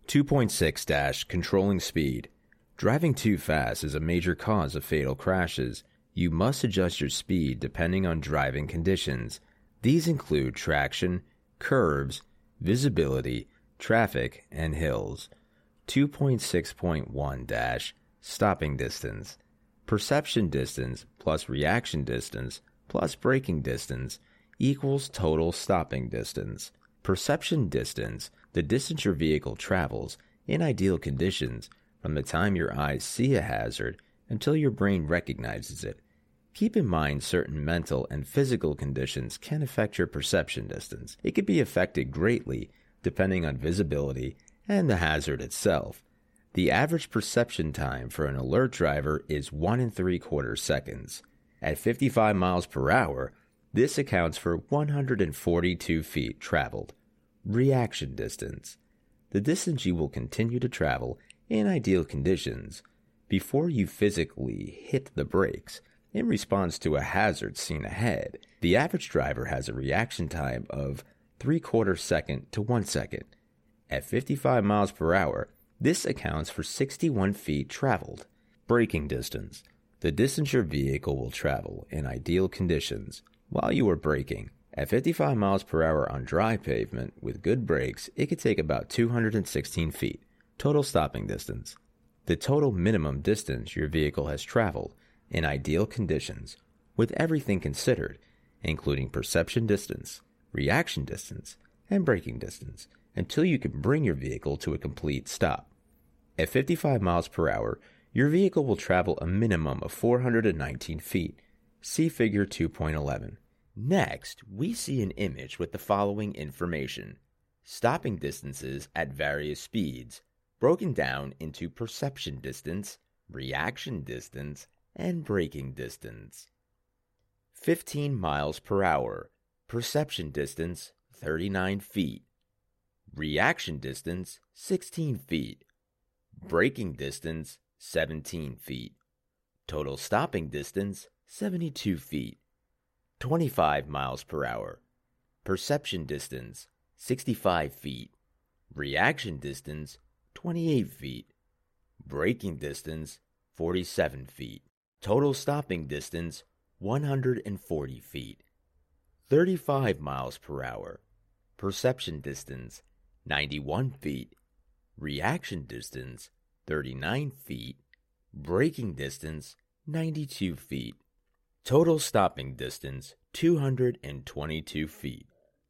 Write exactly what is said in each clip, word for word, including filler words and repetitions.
two point six Controlling speed. Driving too fast is a major cause of fatal crashes. You must adjust your speed depending on driving conditions. These include traction, curves, visibility, traffic, and hills. two point six point one Stopping distance. Perception distance plus reaction distance plus braking distance equals total stopping distance. Perception distance, the distance your vehicle travels, in ideal conditions, from the time your eyes see a hazard until your brain recognizes it. Keep in mind certain mental and physical conditions can affect your perception distance. It can be affected greatly depending on visibility and the hazard itself. The average perception time for an alert driver is one and three quarter seconds. At fifty-five miles per hour, this accounts for one hundred forty-two feet traveled. Reaction distance. The distance you will continue to travel in ideal conditions before you physically hit the brakes in response to a hazard seen ahead. The average driver has a reaction time of three quarter second to one second. At fifty-five miles per hour, this accounts for sixty-one feet traveled. Braking distance. The distance your vehicle will travel in ideal conditions while you are braking. At fifty-five miles per hour on dry pavement with good brakes, it could take about two hundred sixteen feet. Total stopping distance. The total minimum distance your vehicle has traveled in ideal conditions with everything considered, including perception distance, reaction distance, and braking distance, until you can bring your vehicle to a complete stop. At fifty-five miles per hour, your vehicle will travel a minimum of four hundred nineteen feet. See Figure two point eleven. Next, we see an image with the following information. Stopping distances at various speeds, broken down into perception distance, reaction distance, and braking distance. fifteen miles per hour. Perception distance, thirty-nine feet. Reaction distance, sixteen feet. Braking distance, seventeen feet. Total stopping distance, seventy-two feet. twenty-five miles per hour. Perception distance, sixty-five feet. Reaction distance, twenty-eight feet. Braking distance, forty-seven feet. Total stopping distance, one hundred forty feet. thirty-five miles per hour. Perception distance, ninety-one feet. Reaction distance, thirty-nine feet. Braking distance, ninety-two feet. Total stopping distance, two hundred twenty-two feet.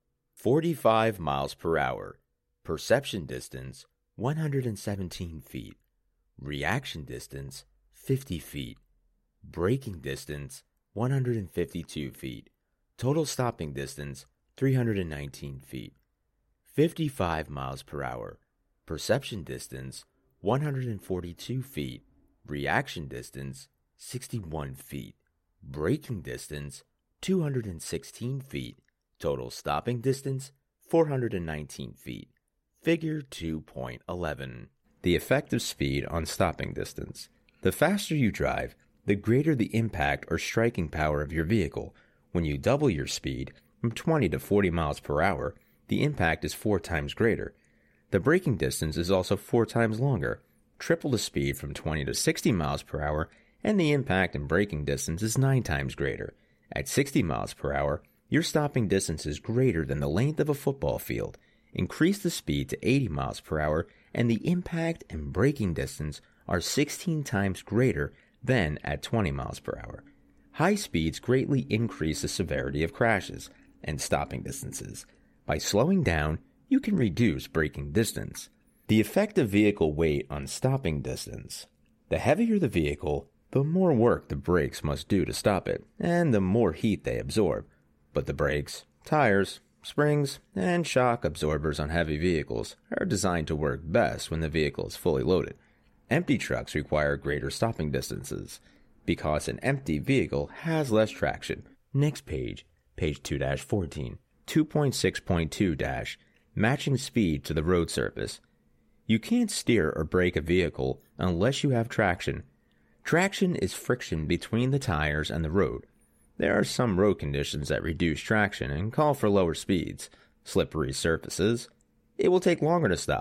forty-five miles per hour. Perception distance, one hundred seventeen feet. Reaction distance, fifty feet. Braking distance, one hundred fifty-two feet. Total stopping distance, three hundred nineteen feet. fifty-five miles per hour. Perception distance, one hundred forty-two feet. Reaction distance, sixty-one feet. Braking distance, two hundred sixteen feet. Total stopping distance, four hundred nineteen feet. Figure two point eleven. The effective speed on stopping distance. The faster you drive, the greater the impact or striking power of your vehicle. When you double your speed, from twenty to forty miles per hour, the impact is four times greater. The braking distance is also four times longer. Triple the speed from twenty to sixty miles per hour, and the impact and braking distance is nine times greater. At sixty miles per hour, your stopping distance is greater than the length of a football field. Increase the speed to eighty miles per hour, and the impact and braking distance are sixteen times greater than at twenty miles per hour. High speeds greatly increase the severity of crashes and stopping distances. By slowing down, you can reduce braking distance. The effective vehicle weight on stopping distance. The heavier the vehicle, the more work the brakes must do to stop it, and the more heat they absorb. But the brakes, tires, springs, and shock absorbers on heavy vehicles are designed to work best when the vehicle is fully loaded. Empty trucks require greater stopping distances because an empty vehicle has less traction. Next page, page two dash fourteen, two point six point two dash, matching speed to the road surface. You can't steer or brake a vehicle unless you have traction. Traction is friction between the tires and the road. There are some road conditions that reduce traction and call for lower speeds. Slippery surfaces. It will take longer to stop,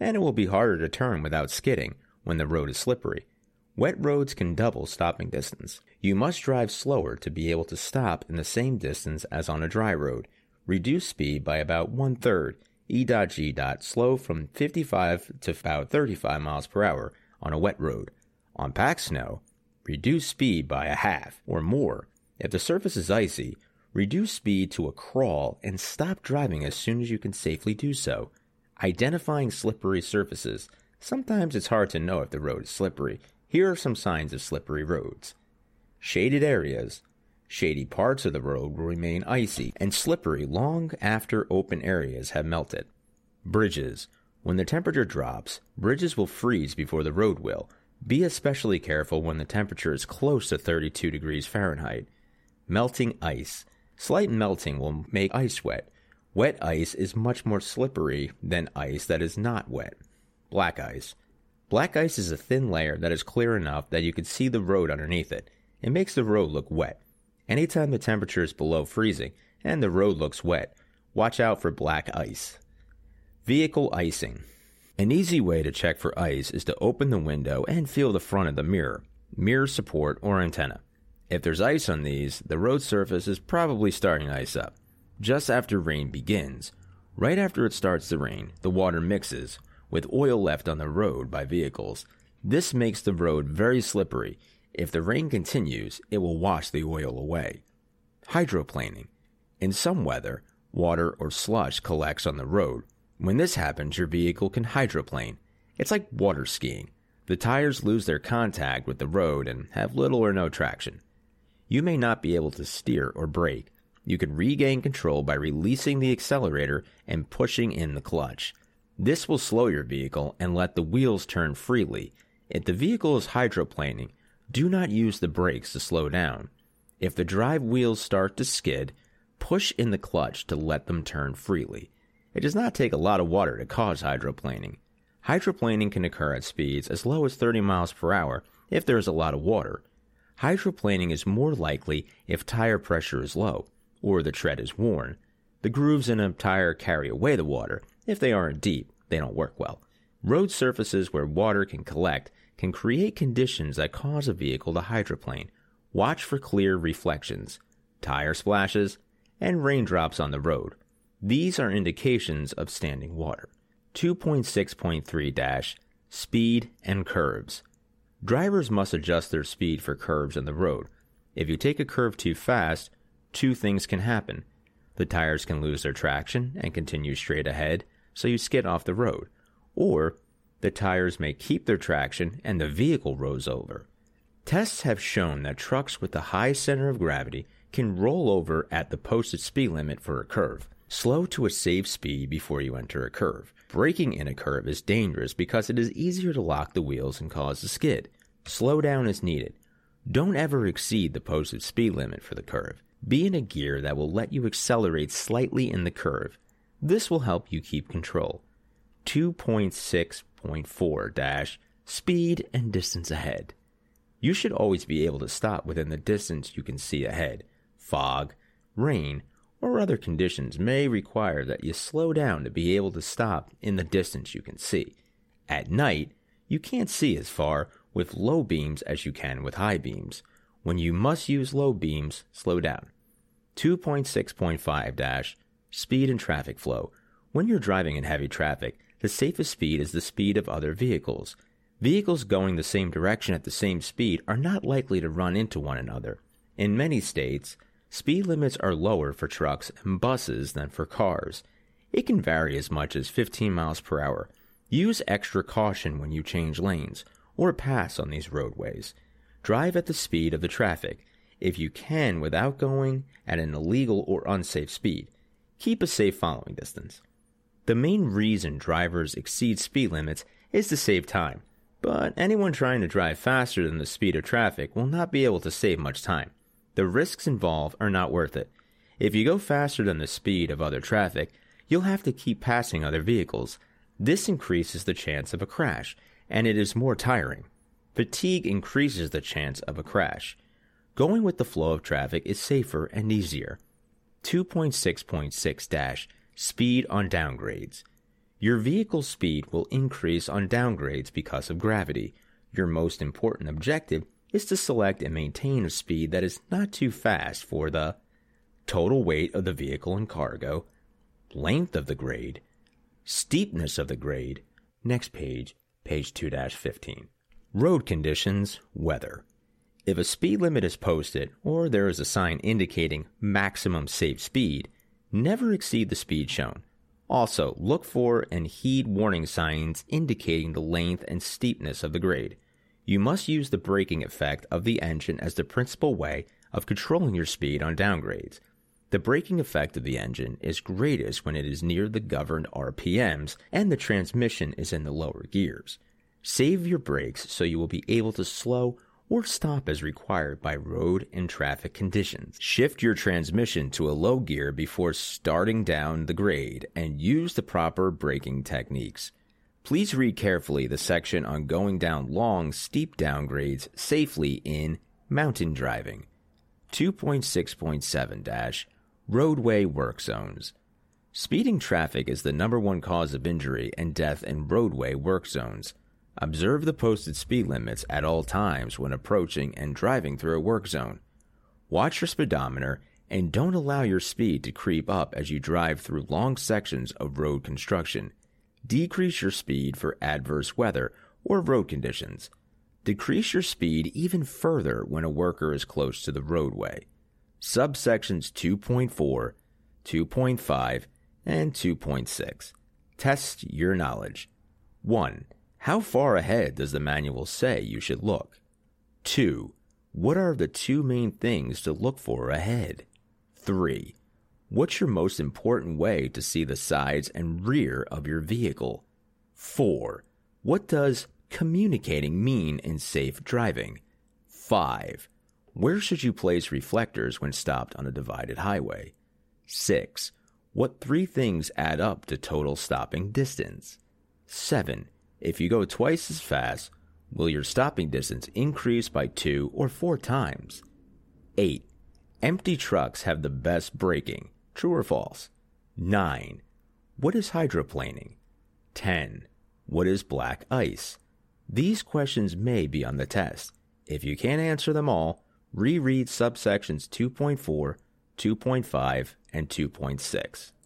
and it will be harder to turn without skidding when the road is slippery. Wet roads can double stopping distance. You must drive slower to be able to stop in the same distance as on a dry road. Reduce speed by about one-third. E.G. slow from fifty-five to about thirty-five miles per hour on a wet road. On packed snow, reduce speed by a half or more. If the surface is icy, reduce speed to a crawl and stop driving as soon as you can safely do so. Identifying slippery surfaces. Sometimes it's hard to know if the road is slippery. Here are some signs of slippery roads. Shaded areas. Shady parts of the road will remain icy and slippery long after open areas have melted. Bridges. When the temperature drops, bridges will freeze before the road will. Be especially careful when the temperature is close to thirty-two degrees Fahrenheit. Melting ice. Slight melting will make ice wet. Wet ice is much more slippery than ice that is not wet. Black ice. Black ice is a thin layer that is clear enough that you can see the road underneath it. It makes the road look wet. Anytime the temperature is below freezing and the road looks wet, watch out for black ice. Vehicle icing. An easy way to check for ice is to open the window and feel the front of the mirror, mirror support, or antenna. If there's ice on these, the road surface is probably starting to ice up. Just after rain begins, right after it starts to rain, the water mixes with oil left on the road by vehicles. This makes the road very slippery. If the rain continues, it will wash the oil away. Hydroplaning. In some weather, water or slush collects on the road. When this happens, your vehicle can hydroplane. It's like water skiing. The tires lose their contact with the road and have little or no traction. You may not be able to steer or brake. You can regain control by releasing the accelerator and pushing in the clutch. This will slow your vehicle and let the wheels turn freely. If the vehicle is hydroplaning, do not use the brakes to slow down. If the drive wheels start to skid, push in the clutch to let them turn freely. It does not take a lot of water to cause hydroplaning. Hydroplaning can occur at speeds as low as thirty miles per hour if there is a lot of water. Hydroplaning is more likely if tire pressure is low or the tread is worn. The grooves in a tire carry away the water. If they aren't deep, they don't work well. Road surfaces where water can collect can create conditions that cause a vehicle to hydroplane. Watch for clear reflections, tire splashes, and raindrops on the road. These are indications of standing water. two point six point three Speed and curves. Drivers must adjust their speed for curves on the road. If you take a curve too fast, two things can happen. The tires can lose their traction and continue straight ahead, so you skid off the road. Or the tires may keep their traction and the vehicle rolls over. Tests have shown that trucks with a high center of gravity can roll over at the posted speed limit for a curve. Slow to a safe speed before you enter a curve. Braking in a curve is dangerous because it is easier to lock the wheels and cause a skid. Slow down is needed. Don't ever exceed the posted speed limit for the curve. Be in a gear that will let you accelerate slightly in the curve. This will help you keep control. two point six point four Speed and distance ahead. You should always be able to stop within the distance you can see ahead. Fog, rain, or other conditions may require that you slow down to be able to stop in the distance you can see. At night, you can't see as far with low beams as you can with high beams. When you must use low beams, slow down. two point six point five Speed and traffic flow. When you're driving in heavy traffic, the safest speed is the speed of other vehicles. Vehicles going the same direction at the same speed are not likely to run into one another. In many states, speed limits are lower for trucks and buses than for cars. It can vary as much as fifteen miles per hour. Use extra caution when you change lanes or pass on these roadways. Drive at the speed of the traffic, if you can without going at an illegal or unsafe speed. Keep a safe following distance. The main reason drivers exceed speed limits is to save time, but anyone trying to drive faster than the speed of traffic will not be able to save much time. The risks involved are not worth it. If you go faster than the speed of other traffic, you'll have to keep passing other vehicles. This increases the chance of a crash, and it is more tiring. Fatigue increases the chance of a crash. Going with the flow of traffic is safer and easier. two point six point six Speed on downgrades. Your vehicle's speed will increase on downgrades because of gravity. Your most important objective is to select and maintain a speed that is not too fast for the total weight of the vehicle and cargo, length of the grade, steepness of the grade. Next page, page two dash fifteen. Road conditions, weather. If a speed limit is posted or there is a sign indicating maximum safe speed, never exceed the speed shown. Also, look for and heed warning signs indicating the length and steepness of the grade. You must use the braking effect of the engine as the principal way of controlling your speed on downgrades. The braking effect of the engine is greatest when it is near the governed R P Ms and the transmission is in the lower gears. Save your brakes so you will be able to slow or stop as required by road and traffic conditions. Shift your transmission to a low gear before starting down the grade and use the proper braking techniques. Please read carefully the section on going down long, steep downgrades safely in mountain driving. two point six point seven Roadway Work Zones. Speeding traffic is the number one cause of injury and death in roadway work zones. Observe the posted speed limits at all times when approaching and driving through a work zone. Watch your speedometer and don't allow your speed to creep up as you drive through long sections of road construction. Decrease your speed for adverse weather or road conditions. Decrease your speed even further when a worker is close to the roadway. Subsections two point four, two point five, and two point six. Test your knowledge. one. How far ahead does the manual say you should look? two. What are the two main things to look for ahead? three. What's your most important way to see the sides and rear of your vehicle? four. What does communicating mean in safe driving? five. Where should you place reflectors when stopped on a divided highway? six. What three things add up to total stopping distance? seven. If you go twice as fast, will your stopping distance increase by two or four times? eight. Empty trucks have the best braking. True or false? nine. What is hydroplaning? ten. What is black ice? These questions may be on the test. If you can't answer them all, reread subsections two point four, two point five, and two point six.